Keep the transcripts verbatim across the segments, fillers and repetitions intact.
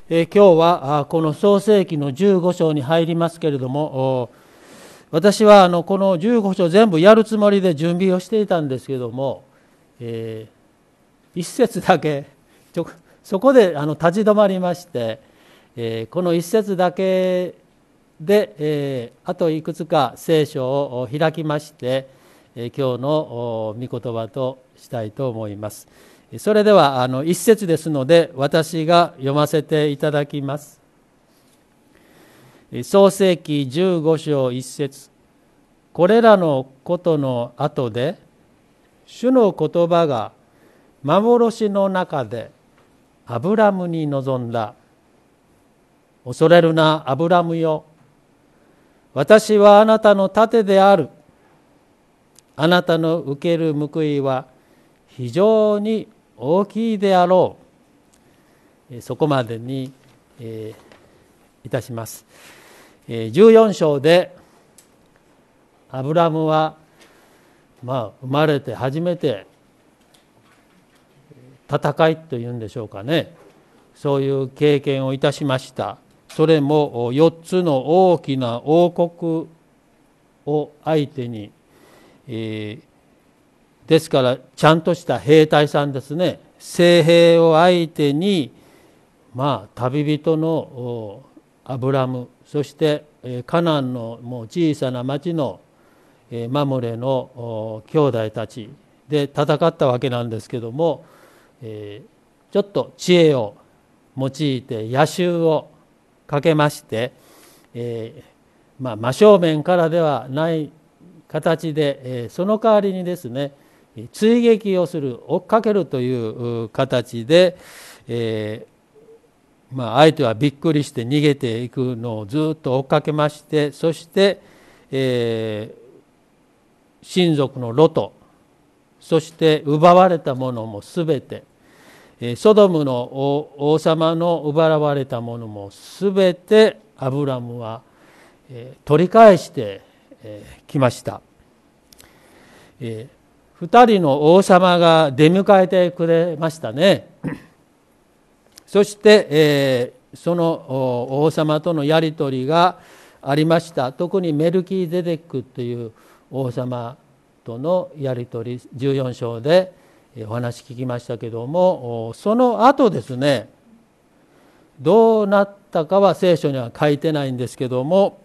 えー、今日はこの創世記のじゅうご章に入りますけれども、私はあのこのじゅうご章全部やるつもりで準備をしていたんですけども、えー、一節だけちょそこであの立ち止まりまして、えー、この一節だけで、えー、あといくつか聖書を開きまして、えー、今日の御言葉としたいと思います。それではあの一節ですので私が読ませていただきます。創世記じゅうご章一節。これらのことの後で主の言葉が幻の中でアブラムに臨んだ。恐れるなアブラムよ、私はあなたの盾である。あなたの受ける報いは非常に大きいであろう。そこまでに、えー、いたします。じゅうよん章でアブラムは、まあ、生まれて初めて戦いというんでしょうかね、そういう経験をいたしました。それもよっつの大きな王国を相手に、えー、ですからちゃんとした兵隊さんですね、精兵を相手に、まあ、旅人のアブラム、そしてカナンのもう小さな町のマムレの兄弟たちで戦ったわけなんですけども、えー、ちょっと知恵を用いて野襲をかけまして、えーまあ、真正面からではない形で、えー、その代わりにですね、追撃をする、追っかけるという形で、えーまあ、相手はびっくりして逃げていくのをずっと追っかけまして、そして、えー、親族のロト、そして奪われたものもすべて、ソドムの王様の奪われたものもすべてアブラムは取り返してきました。二人の王様が出迎えてくれましたね。そしてその王様とのやり取りがありました。特にメルキゼデクという王様とのやり取り、じゅうよん章でお話聞きましたけども、その後ですね、どうなったかは聖書には書いてないんですけども、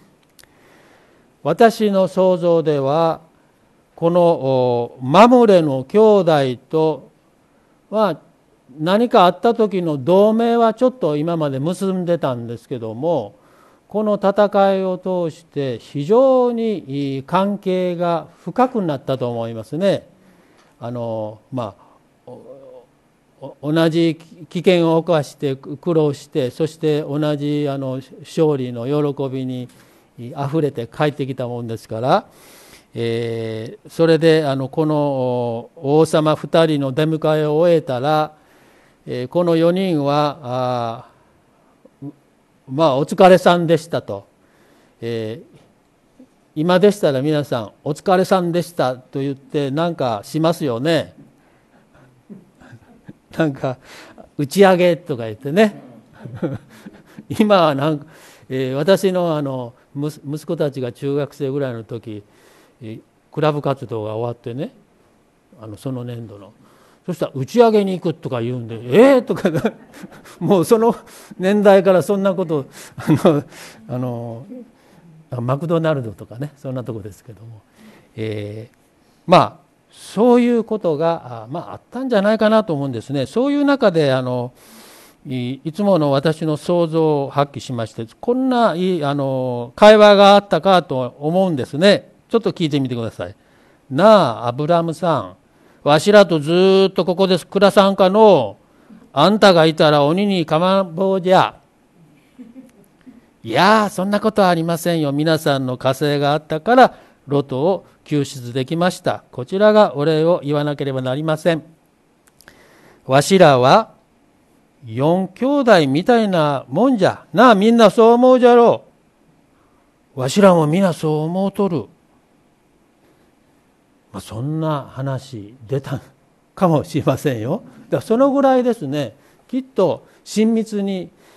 私の想像ではこのマムレの兄弟とは何かあった時の同盟はちょっと今まで結んでたんですけども、この戦いを通して非常に関係が深くなったと思いますね。あのまあ同じ危険を冒して苦労して、そして同じあの勝利の喜びにあふれて帰ってきたもんですから、えー、それであのこの王様ふたりの出迎えを終えたら、えー、このよにんはあまあお疲れさんでしたと、えー、今でしたら皆さんお疲れさんでしたと言ってなんかしますよね。なんか打ち上げとか言ってね今はなんか、えー、私のあの息子たちが中学生ぐらいの時、えー、クラブ活動が終わってね、あのその年度のそしたら打ち上げに行くとか言うんで、えーとかもうその年代からそんなことあのあのマクドナルドとかね、そんなとこですけども、えー、まあそういうことが あ,、まあ、あったんじゃないかなと思うんですね。そういう中であの い, いつもの私の想像を発揮しまして、こんないいあの会話があったかと思うんですね。ちょっと聞いてみてください。なあアブラムさん、わしらとずっとここで暮らさんかの、あんたがいたら鬼にかまぼうじゃ。いやそんなことはありませんよ。皆さんの加勢があったからロトを救出できました。こちらがお礼を言わなければなりません。わしらは四兄弟みたいなもんじゃなあ、みんなそう思うじゃろう。わしらもみんなそう思うとる。まあ、そんな話出たかもしれませんよ。だからそのぐらいですね、きっと親密に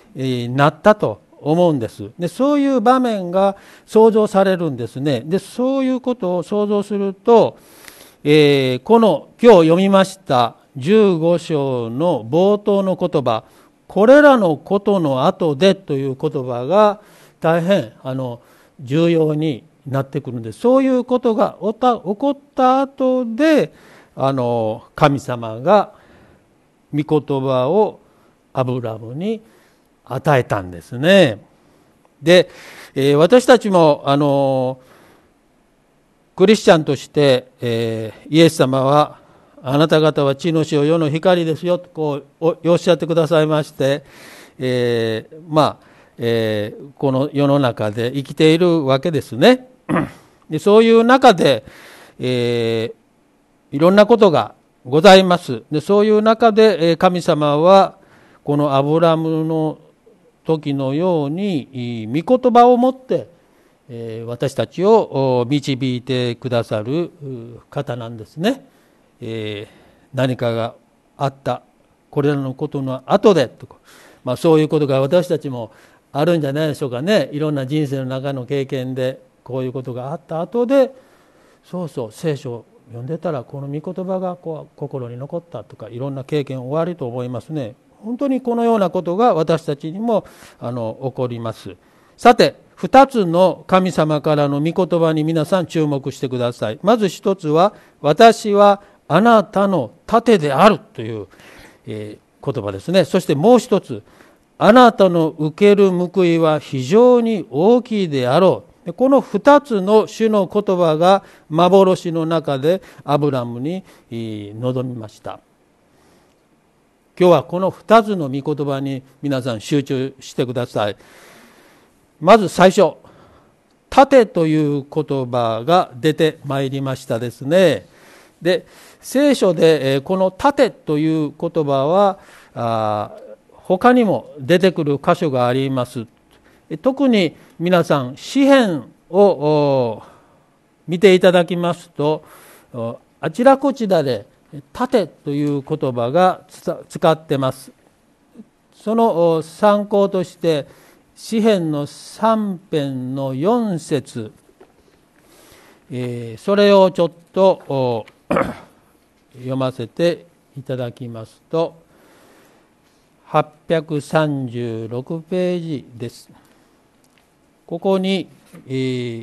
なったと思うんです。で、そういう場面が想像されるんですね。で、そういうことを想像すると、えー、この今日読みましたじゅうご章の冒頭の言葉、これらのことの後でという言葉が大変あの重要になってくるんです。そういうことが起こった後で、あの神様が御言葉をアブラムに与えたんですね。で、えー、私たちもあのクリスチャンとして、えー、イエス様はあなた方は地の塩世の光ですよとこうおっしゃってくださいまして、えー、まあ、えー、この世の中で生きているわけですね。で、そういう中で、えー、いろんなことがございます。で、そういう中で神様はこのアブラムの時のように御言葉を持って私たちを導いてくださる方なんですね。えー、何かがあったこれらのことの後でとか、まあ、そういうことが私たちもあるんじゃないでしょうかね。いろんな人生の中の経験でこういうことがあった後で、そうそう聖書を読んでたらこの御言葉がこう心に残ったとか、いろんな経験おありと思いますね。本当にこのようなことが私たちにもあの起こります。さて、二つの神様からの御言葉に皆さん注目してください。まず一つは、私はあなたの盾であるという、えー、言葉ですね。そしてもう一つ、あなたの受ける報いは非常に大きいであろう。この二つの主の言葉が幻の中でアブラムに臨みました。今日はこの二つの御言葉に皆さん集中してください。まず最初、盾という言葉が出てまいりましたですね。で、聖書でこの盾という言葉はあ他にも出てくる箇所があります。特に皆さん詩編を見ていただきますと、あちらこちらで盾という言葉が使ってます。その参考として詩編のさん編のよん節、えー、それをちょっと読ませていただきますと、はっぴゃくさんじゅうろくページです。ここに、えー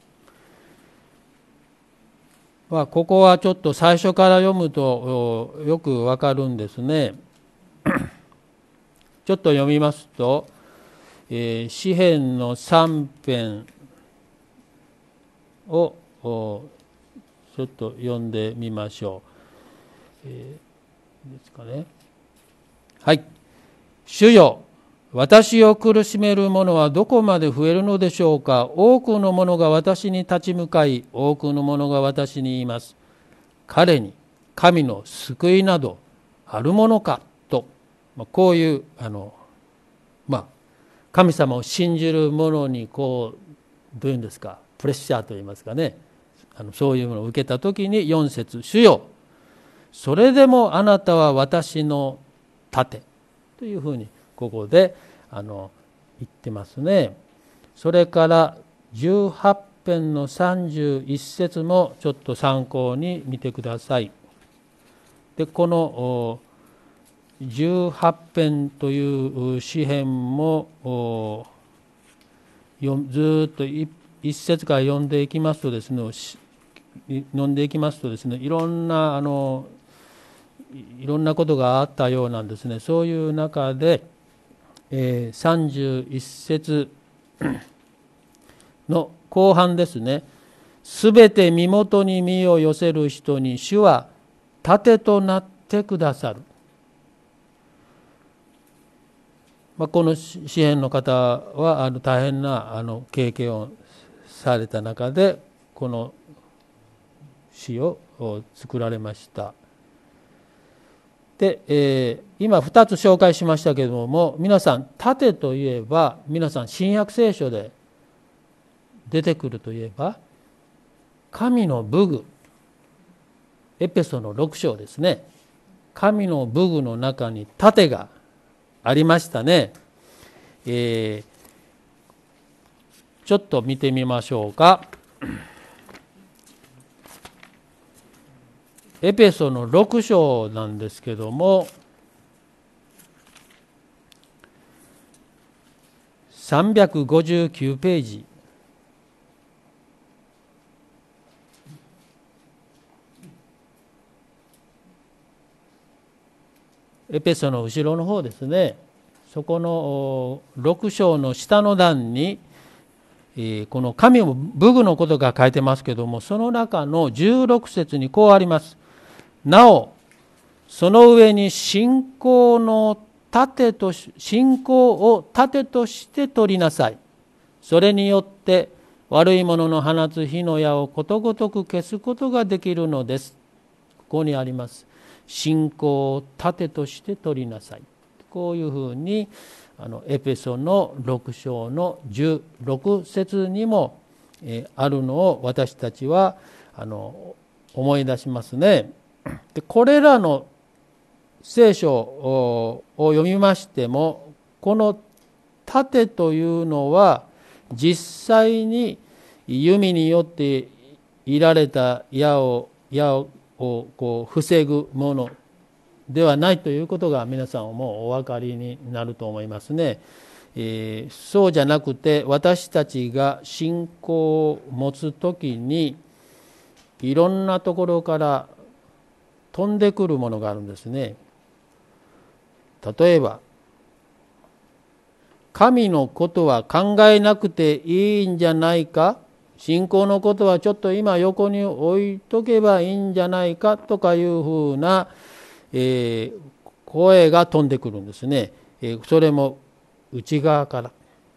まあ、ここはちょっと最初から読むとよくわかるんですね。ちょっと読みますと、えー、詩編のさん編をちょっと読んでみましょう。えー、ですかね。はい。主よ、私を苦しめる者はどこまで増えるのでしょうか。多くの者が私に立ち向かい、多くの者が私に言います。彼に神の救いなどあるものかと、こういうあのまあ神様を信じる者にこうどういうんですか、プレッシャーといいますかね、あのそういうものを受けたときによん節、主よ、それでもあなたは私の盾というふうにここであの言ってますね。それからじゅうはち編のさんじゅういち節もちょっと参考に見てください。で、このじゅうはち編という詩編もずっと一節から読んでいきますとですね、読んでいきますとですね、いろんなあのいろんなことがあったようなんですね。そういう中で、えー、さんじゅういち節の後半ですね。すべて身元に身を寄せる人に主は盾となってくださる。まあ、この詩編の方はあの大変なあの経験をされた中でこの詩を作られました。で、えー、今ふたつ紹介しましたけれども、皆さん盾といえば、皆さん新約聖書で出てくるといえば神の武具、エペソのろく章ですね。神の武具の中に盾がありましたね。 えー、ちょっと見てみましょうか。エペソのろく章なんですけども、さんびゃくごじゅうきゅうページ。エペソの後ろの方ですね。そこのろく章の下の段に、この神を武具のことが書いてますけども、その中のじゅうろく節にこうあります。なお、その上に信仰の盾とし、信仰を盾として取りなさい。それによって悪いものの放つ火の矢をことごとく消すことができるのです。ここにあります。信仰を盾として取りなさい。こういうふうにあのエペソのろく章のじゅうろく節にもあるのを私たちはあの思い出しますね。でこれらの聖書を読みましても、この盾というのは実際に弓によって射られた矢を矢をこう防ぐものではないということが皆さんもお分かりになると思いますね。えー、そうじゃなくて、私たちが信仰を持つときにいろんなところから飛んでくるものがあるんですね。例えば、神のことは考えなくていいんじゃないか、信仰のことはちょっと今横に置いとけばいいんじゃないかとかいうふうな、えー、声が飛んでくるんですね。えー、それも内側から。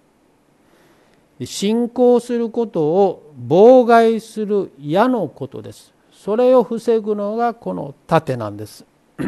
信仰することを妨害する矢のことです。それを防ぐのがこの盾なんです。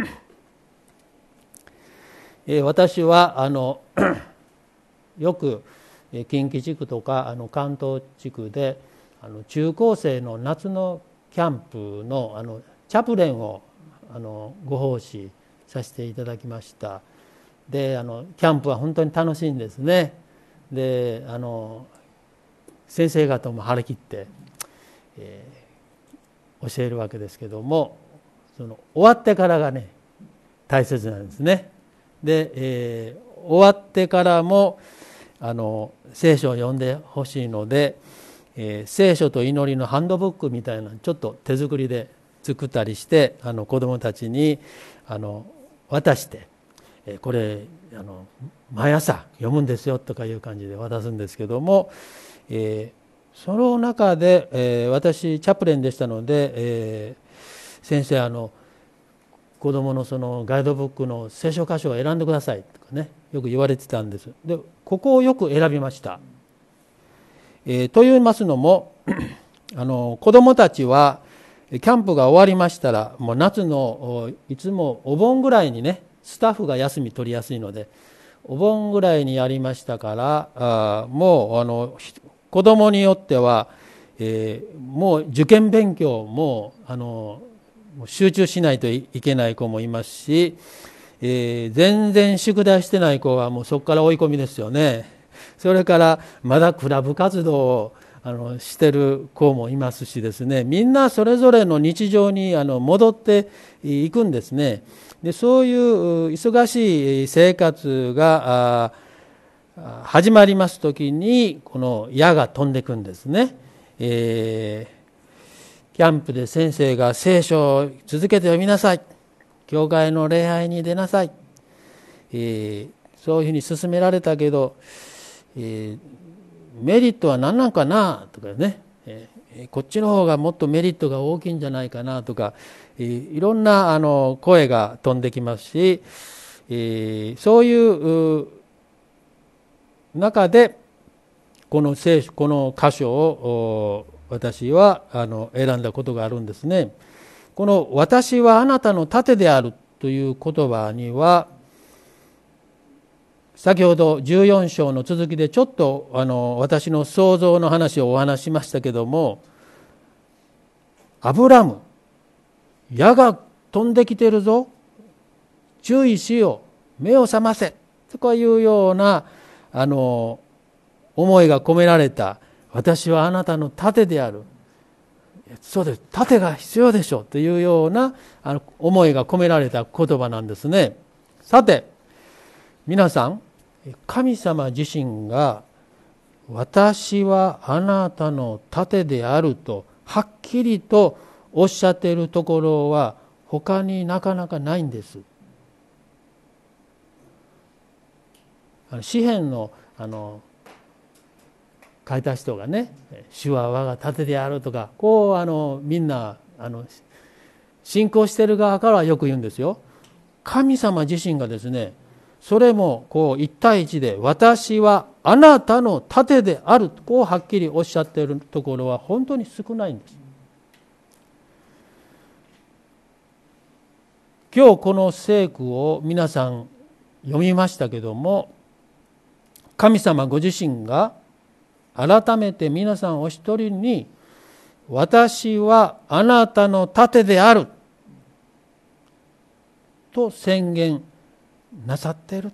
えー、私はあのよく近畿地区とかあの関東地区であの中高生の夏のキャンプのあのチャプレンをあのご奉仕させていただきました。であのキャンプは本当に楽しいんですね。であの先生方も張り切って、えー、教えるわけですけども、その終わってからがね大切なんですね。で、えー、終わってからもあの聖書を読んでほしいので、えー、聖書と祈りのハンドブックみたいなちょっと手作りで作ったりして、あの子どもたちにあの渡して、えー、これあの毎朝読むんですよとかいう感じで渡すんですけども、えー、その中で、えー、私チャプレンでしたので、えー、先生あの子どものそのガイドブックの聖書箇所を選んでくださいとかね、よく言われてたんです。でここをよく選びました。えー、と言いますのもあの子どもたちはキャンプが終わりましたら、もう夏のいつもお盆ぐらいにね、スタッフが休み取りやすいのでお盆ぐらいにやりましたから、あもうあの子どもによっては、えー、もう受験勉強もあの集中しないといけない子もいますし、えー、全然宿題してない子はもうそこから追い込みですよね。それからまだクラブ活動をあのしてる子もいますしですね、みんなそれぞれの日常にあの戻っていくんですね。でそういう忙しい生活が始まりますときにこの矢が飛んでくんですね。えーキャンプで先生が聖書を続けて読みなさい、教会の礼拝に出なさい、えー、そういうふうに勧められたけど、えー、メリットは何なんかなとかね、えー、こっちの方がもっとメリットが大きいんじゃないかなとか、えー、いろんなあの声が飛んできますし、えー、そういう中でこの聖書、この箇所を私はあの選んだことがあるんですね。この私はあなたの盾であるという言葉には、先ほどじゅうよん章の続きでちょっとあの私の想像の話をお話ししましたけども、アブラム、矢が飛んできてるぞ、注意しよう、目を覚ませとかいうようなあの思いが込められた、私はあなたの盾である、そうです、盾が必要でしょうというようなあの思いが込められた言葉なんですね。さて皆さん、神様自身が私はあなたの盾であるとはっきりとおっしゃっているところは他になかなかないんです。詩編のあの書いた人がね、主は我が盾であるとか、こうあのみんなあの信仰している側からはよく言うんですよ。神様自身がですね、それもこう一対一で私はあなたの盾である、こうはっきりおっしゃっているところは本当に少ないんです。今日この聖句を皆さん読みましたけども、神様ご自身が改めて皆さんお一人に私はあなたの盾であると宣言なさっている。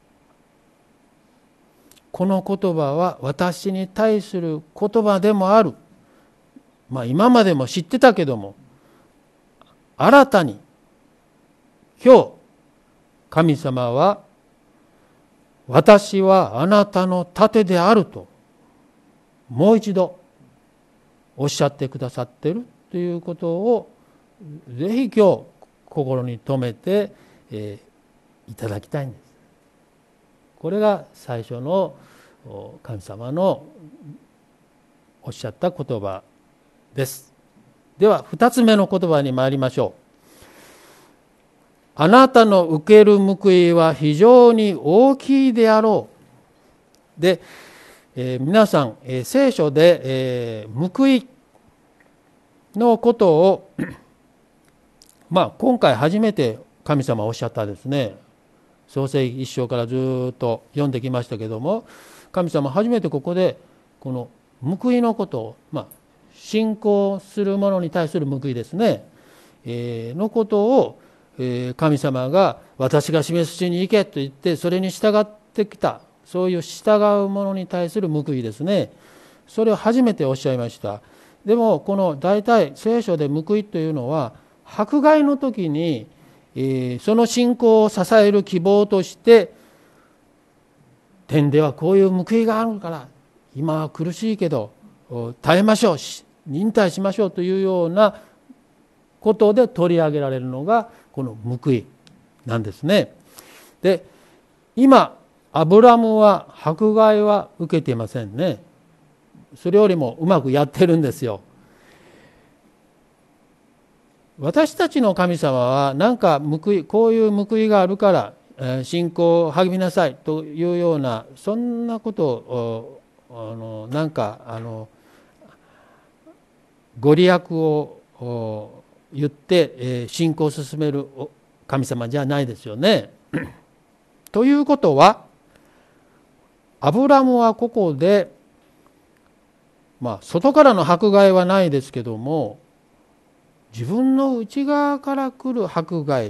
この言葉は私に対する言葉でもある。まあ今までも知ってたけども、新たに今日神様は私はあなたの盾であるともう一度おっしゃってくださっているということをぜひ今日心に留めて、えー、いただきたいんです。これが最初の神様のおっしゃった言葉です。では二つ目の言葉に参りましょう。あなたの受ける報いは非常に大きいであろう。で、えー、皆さん、えー、聖書で、えー、報いのことをまあ今回初めて神様おっしゃったですね。創世記一章からずっと読んできましたけども、神様初めてここでこの報いのことを、まあ信仰する者に対する報いですね、えー、のことを神様が私が示す地に行けと言ってそれに従ってきた、そういう従う者に対する報いですね。それを初めておっしゃいました。でもこの大体聖書で報いというのは迫害の時にその信仰を支える希望として天ではこういう報いがあるから今は苦しいけど耐えましょう、忍耐しましょうというようなことで取り上げられるのがこの報いなんですね。で、今アブラムは迫害は受けていませんね。それよりもうまくやってるんですよ。私たちの神様は何か報い、こういう報いがあるから信仰を励みなさいというようなそんなことをあのなんかあのご利益を言って信仰を進める神様じゃないですよね。ということはアブラムはここでまあ外からの迫害はないですけども自分の内側から来る迫害、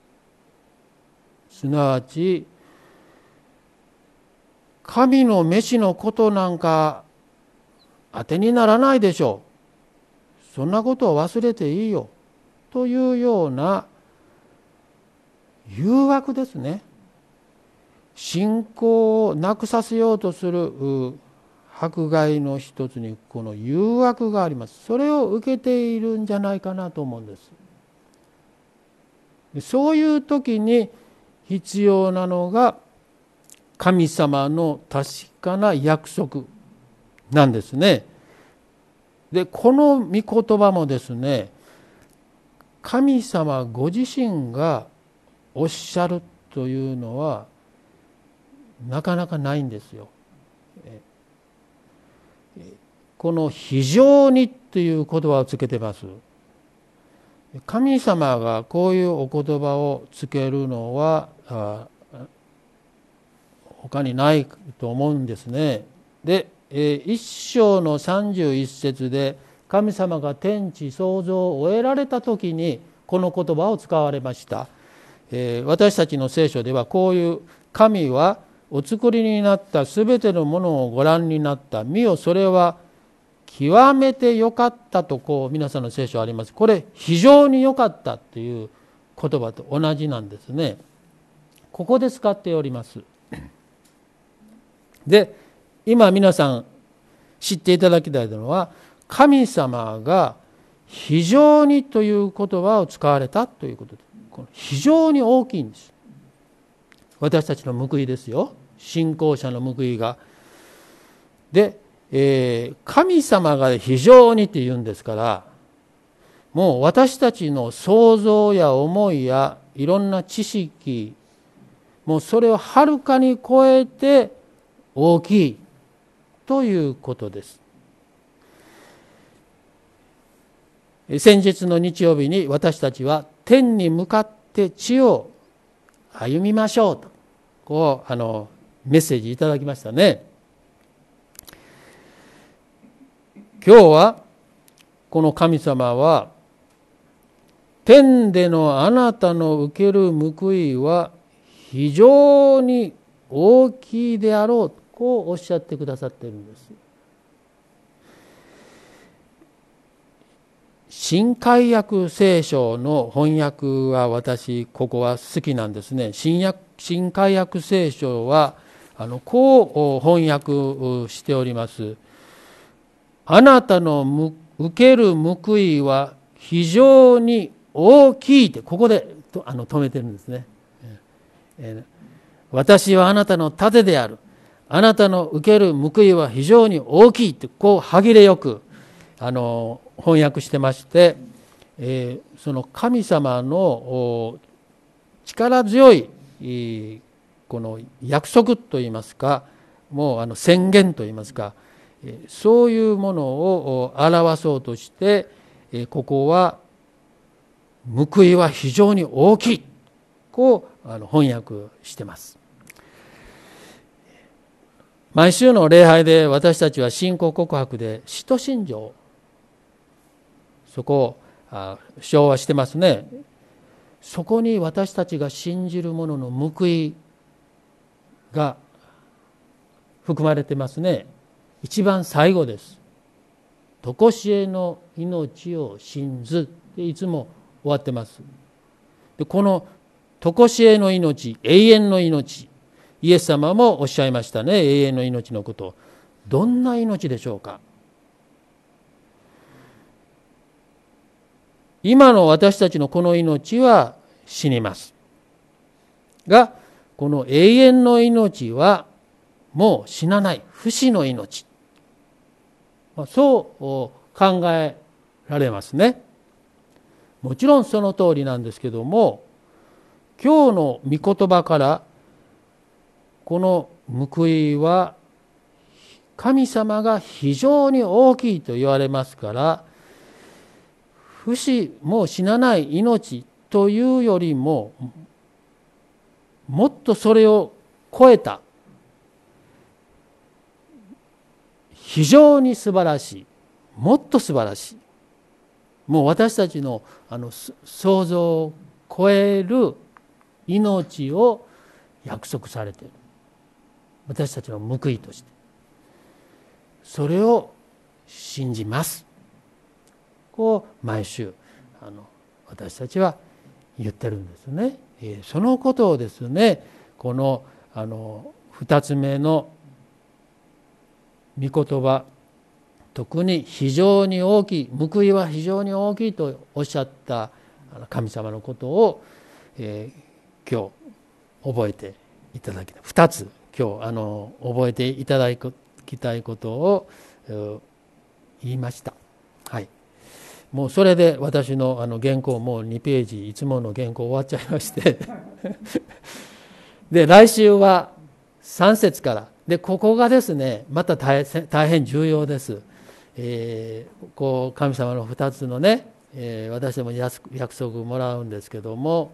すなわち神の召しのことなんか当てにならないでしょう、そんなことを忘れていいよというような誘惑ですね。信仰をなくさせようとする迫害の一つにこの誘惑があります。それを受けているんじゃないかなと思うんです。そういう時に必要なのが神様の確かな約束なんですね。で、この御言葉もですね、神様ご自身がおっしゃるというのはなかなかないんですよ。この非常にという言葉をつけてます。神様がこういうお言葉をつけるのは他にないと思うんですね。で、一章のさんじゅういち節で神様が天地創造を終えられた時にこの言葉を使われました。私たちの聖書ではこういう神はお作りになったすべてのものをご覧になった。見よ、それは極めてよかったと、こう皆さんの聖書あります。これ非常によかったという言葉と同じなんですね。ここで使っております。で、今皆さん知っていただきたいのは、神様が非常にという言葉を使われたということです。この非常に大きいんです。私たちの報いですよ。信仰者の報いが。で、えー、神様が非常にって言うんですから、もう私たちの想像や思いやいろんな知識、もうそれをはるかに超えて大きいということです。先日の日曜日に私たちは天に向かって地を歩みましょうと、こうあのメッセージいただきましたね。今日はこの神様は、天でのあなたの受ける報いは非常に大きいであろう、こうおっしゃってくださっているんです。新海訳聖書の翻訳は私ここは好きなんですね。新約新海訳聖書はあのこう翻訳しております。あなたの受ける報いは非常に大きいってここであの止めてるんですね。私はあなたの盾である。あなたの受ける報いは非常に大きいってこう歯切れよくあの翻訳してまして、えー、その神様の力強いこの約束といいますか、もうあの宣言といいますか、そういうものを表そうとして、ここは報いは非常に大きい、こうあの翻訳してます。毎週の礼拝で私たちは信仰告白で使徒信条、そこを唱和してますね。そこに私たちが信じるものの報いが含まれてますね。一番最後です。とこしえの命を信ずっていつも終わってます。でこのとこしえの命、永遠の命、イエス様もおっしゃいましたね。永遠の命のこと。どんな命でしょうか。今の私たちのこの命は死にますが、この永遠の命はもう死なない不死の命、そう考えられますね。もちろんその通りなんですけども、今日の御言葉からこの報いは神様が非常に大きいと言われますから、不死、もう死なない命というよりももっとそれを超えた非常に素晴らしい、もっと素晴らしい、もう私たちのあの想像を超える命を約束されている。私たちの報いとしてそれを信じます、こう毎週あの私たちは言ってるんですね。えー、そのことをですね、このあの二つ目の御言葉、特に非常に大きい、報いは非常に大きいとおっしゃった神様のことを、えー、今日覚えていただきたい。二つ今日あの覚えていただきたいことを言いました。はい。もうそれで私のあの原稿もうにページ、いつもの原稿終わっちゃいましてで来週はさん節からで、ここがですねまた 大, 大変重要です。えー、こう神様のふたつのね、えー、私ども約束もらうんですけども、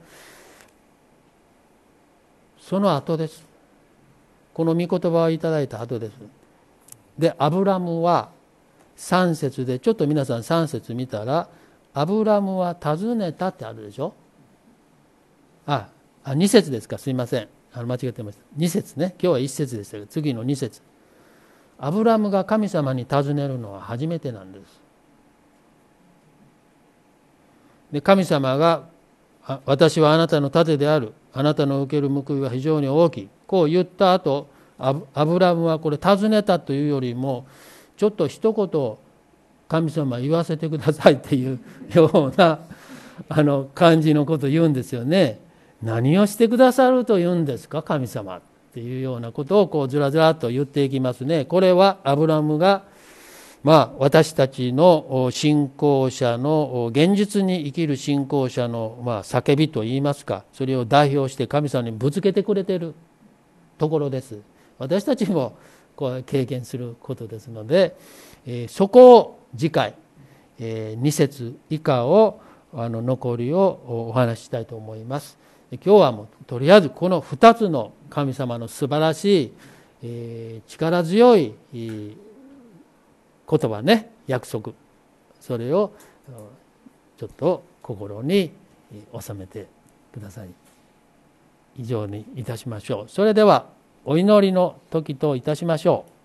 その後です。この御言葉をいただいた後です。でアブラムはさん節で、ちょっと皆さんさん節見たら、アブラムは尋ねたってあるでしょ。ああに節ですか、すいません。 あの間違ってました。に節ね。今日はいち節でしたけど、次のに節。アブラムが神様に尋ねるのは初めてなんです。で、神様が、私はあなたの盾である。あなたの受ける報いは非常に大きい。こう言った後、アブ、アブラムはこれ尋ねたというよりも、ちょっと一言、神様言わせてくださいっていうようなあの感じのことを言うんですよね。何をしてくださると言うんですか、神様っていうようなことをこうずらずらっと言っていきますね。これはアブラムが、まあ、私たちの信仰者の現実に生きる信仰者のまあ叫びといいますか、それを代表して神様にぶつけてくれているところです。私たちもこう経験することですので、えー、そこを次回、えー、に節以下をあの残りをお話ししたいと思います。今日はもうとりあえずこのふたつの神様の素晴らしい、えー、力強い言葉ね、約束、それをちょっと心に収めてください。以上にいたしましょう。それではお祈りの時といたしましょう。